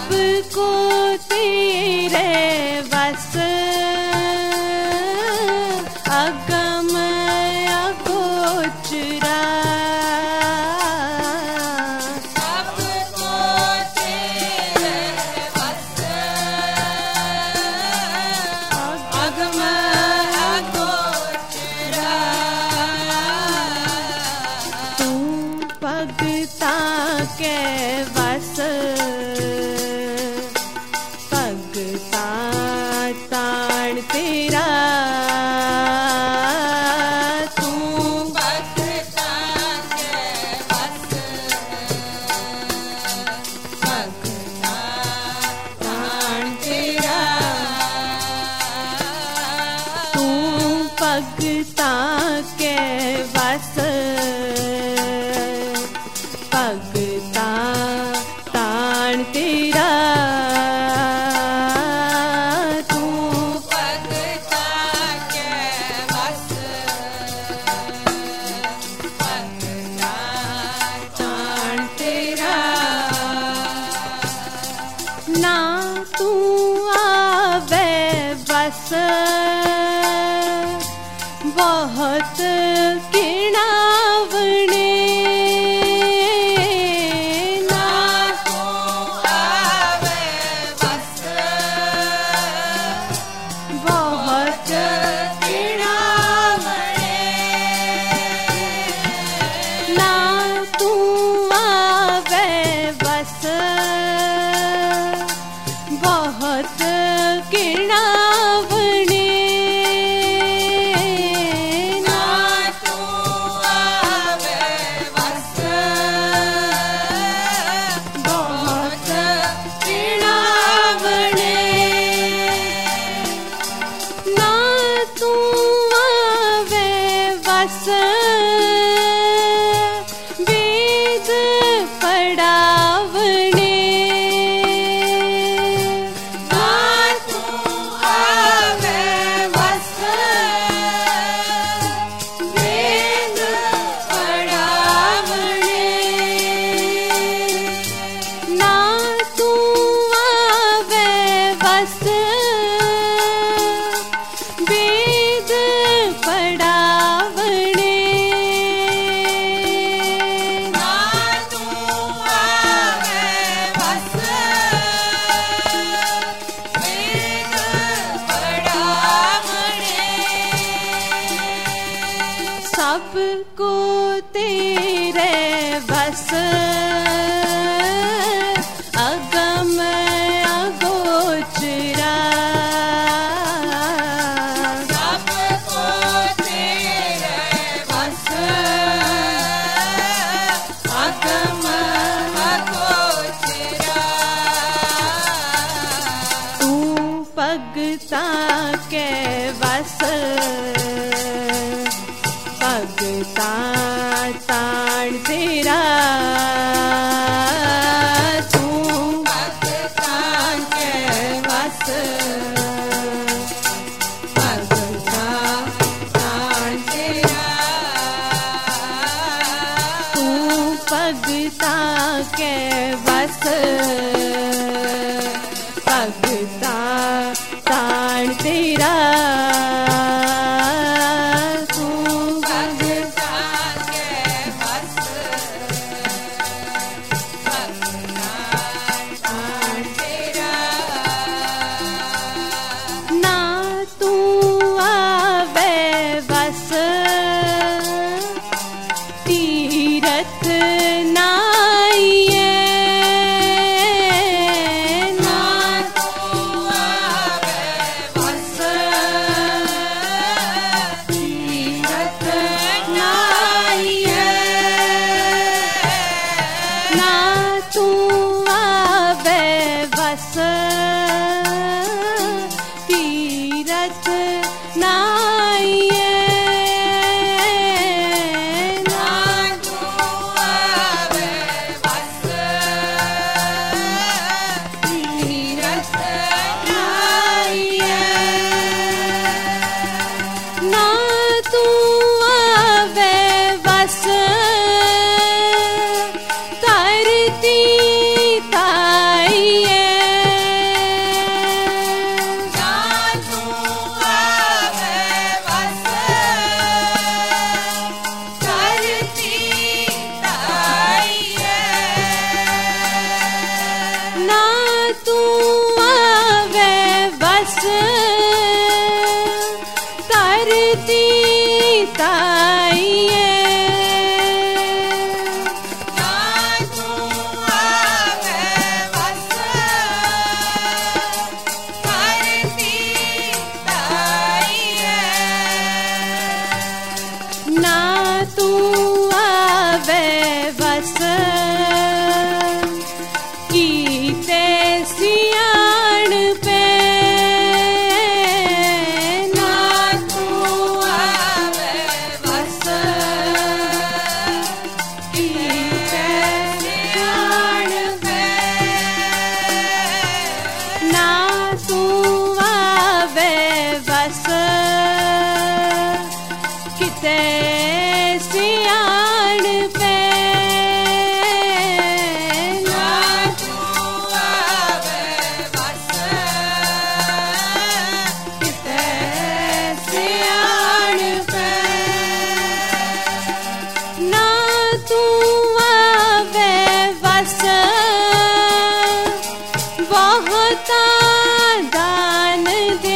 सबको तेरे बस अगम अगोचरा सबको तेरे बस अगम अगोचरा तू भगता के बस भगता ताण तेरा तू भगता के बस भगता ताण तेरा तू भगता के बस भगता ताण तेरा तू भगता के बस भगता ताण तेरा ना तू आवे बस बहुत किणावणे बहुत किणावणे ना तू आवे बस बहुत किणावणे ना तू आवे बस वेद पढ़ावणे वेद पढ़ावणे ना तू आवे बस वेद पढ़ावणे सबको तेरे बस अगम अगोचरा सबको तेरे बस अगम अगोचरा तू भगता के बस भगता ताण तेरा तू भगता के बस भगता ताण तेरा तू भगता के बस भगता ताण तेरा तीरथ नाइये ना तू आवे बस तीरथ नाइये ना तू आवे बस तीरथ नाइये धरती ताइये बहुत दान दे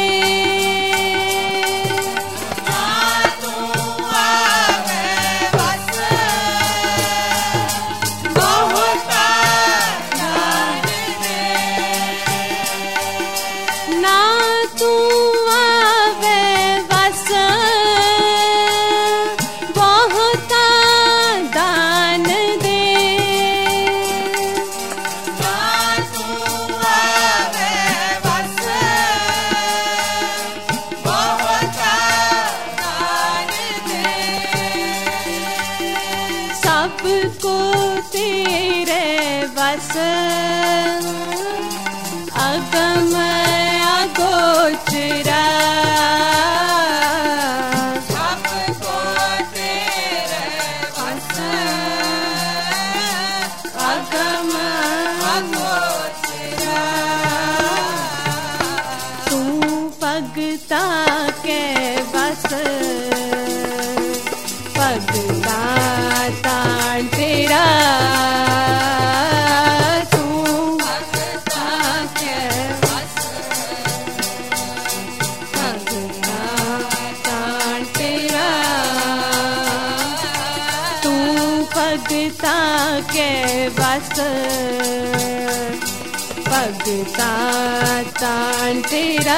सबको तेरे बस अगम अगोचरा सबको तेरे बस अगम अगोचरा तू भगता के बस भगता तान तेरा तू भगता के बस भगता तान तेरा तू भगता के बस भगता तान तेरा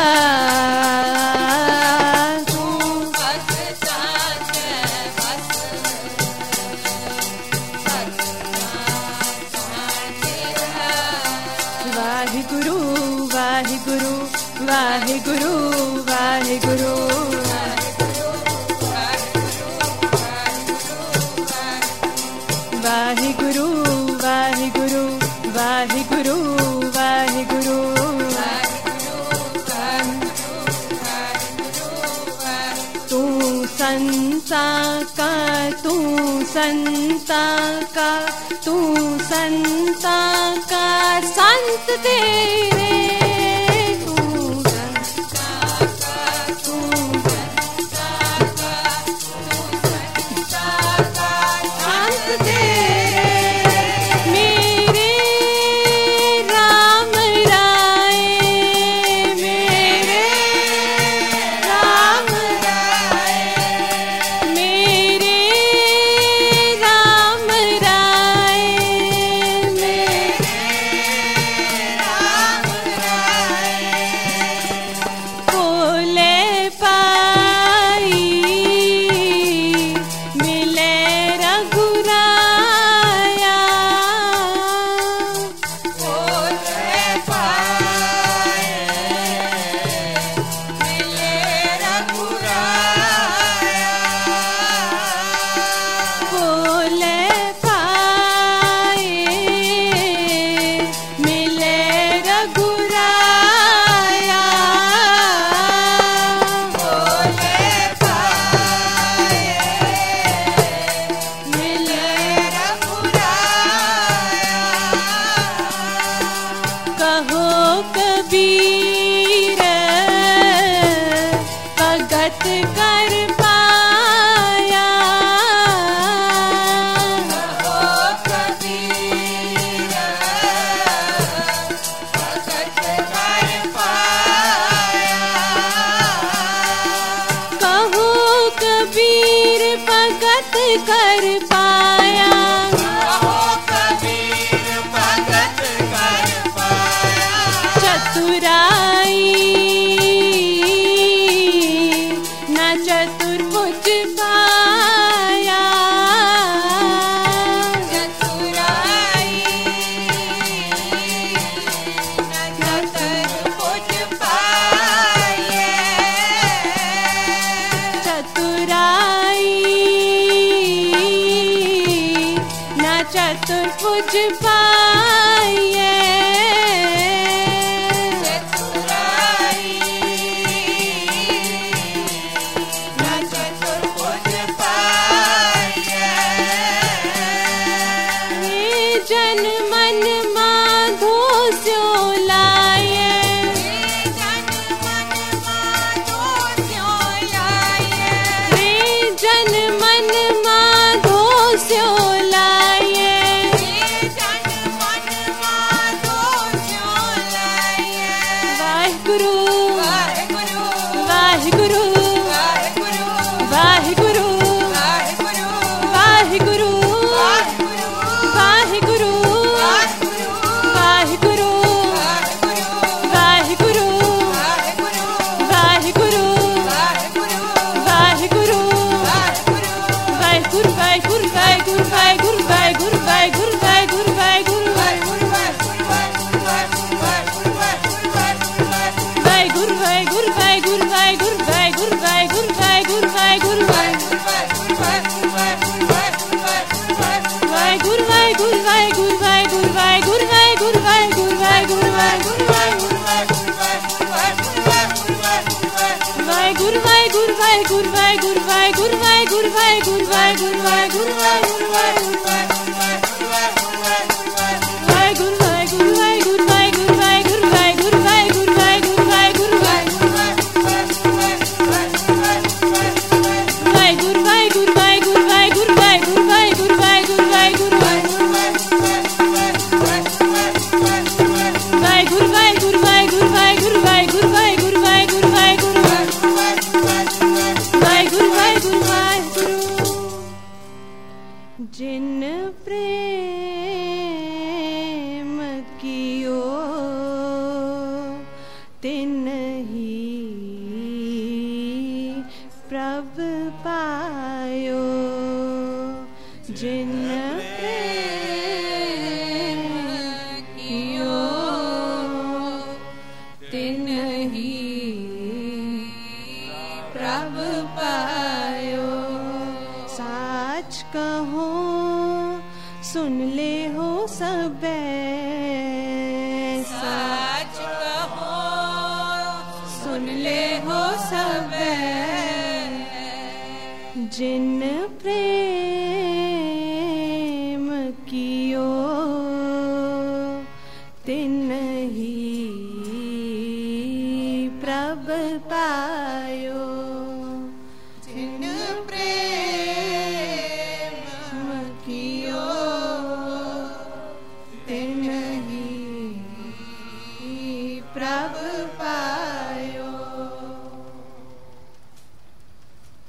वाहिगुरु वाहिगुरु वाहिगुरु वाहिगुरु वाहिगुरु वाहिगुरु वाहिगुरु वाहिगुरु तू संता का तू संता का तू संता का संत तेरे तू संता का तू संता का संत तेरे मेरे राम राय मेरे राम राय मेरे राम राय बोले पाई मिले रघुराया बोले पाई मिले रघुराया बोले पाई मिले रघुराया बोले पाए मिले रघुराया कहो कबीर भगत कर पाया कहो कबीर भगत कर पाया कहो कबीर भगत कर पाया कहो कबीर भगत कर पाया चतुराई न चतुर्भुज पाया चतुराई न चतुर्भुज पाए चतुराई जिन प्रेम कियो तिन ही प्रभ पायो। जिन प्रेम कियो तिन ही प्रभ पायो। साच कहो सुन ले हो सबे, साच कहो सुन ले हो सबे। जिन